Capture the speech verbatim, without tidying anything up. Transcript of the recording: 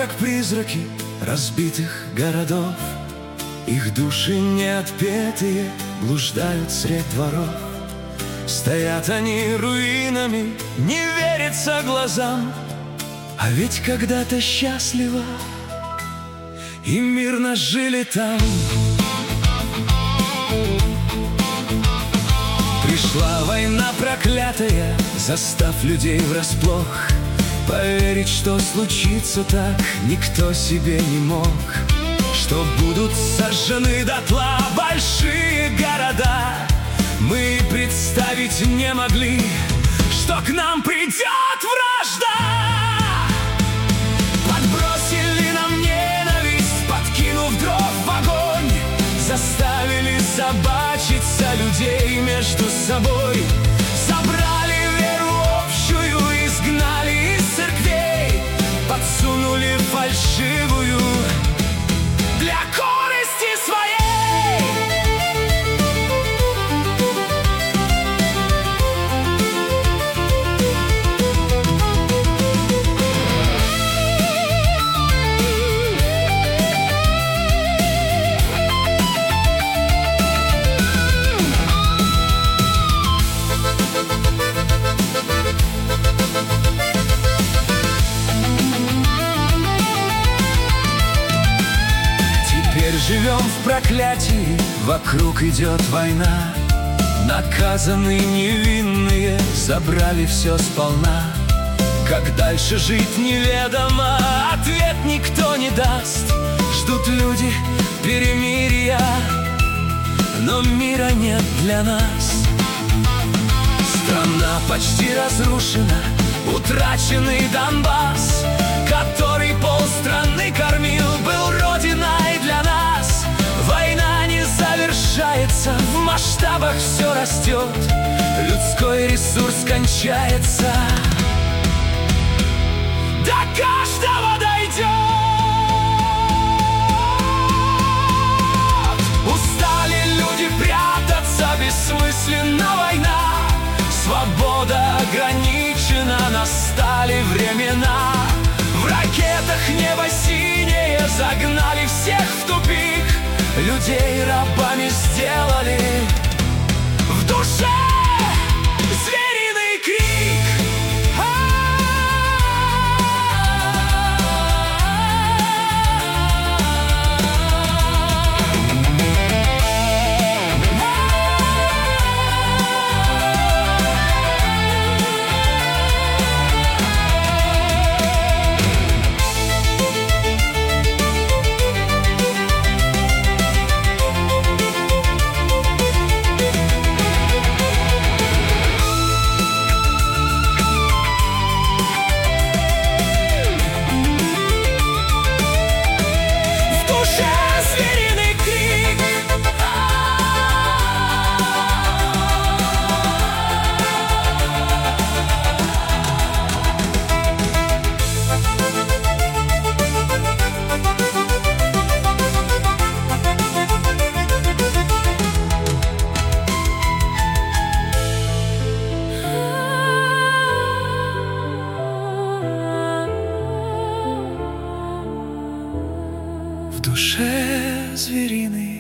как призраки разбитых городов. Их души неотпетые блуждают средь дворов. Стоят они руинами, не верится глазам. А ведь когда-то счастливо и мирно жили там. Пришла война проклятая, застав людей врасплох. Поверить, что случится так, никто себе не мог. Что будут сожжены дотла большие города, мы представить не могли, что к нам придет вражда. Подбросили нам ненависть, подкинув дров в огонь. Заставили собачиться людей между собой. Забрали веру общую, изгнали из церквей. Подсунули фальшивую для корысти своей. Живем в проклятии, вокруг идет война. Наказанные невинные забрали все сполна. Как дальше жить неведомо, ответ никто не даст. Ждут люди перемирия, но мира нет для нас. Страна почти разрушена, утраченный Донбасс, который полстраны кормил, был родиной для нас. Война не завершается, в масштабах все растет, людской ресурс кончается. До каждого дойдет. Устали люди прятаться, бессмысленна война. Свобода ограничена, настали времена. В ракетах небо синее загнали всех в тупик. Людей рабами сделали. В душе звериный крик. В душе звериный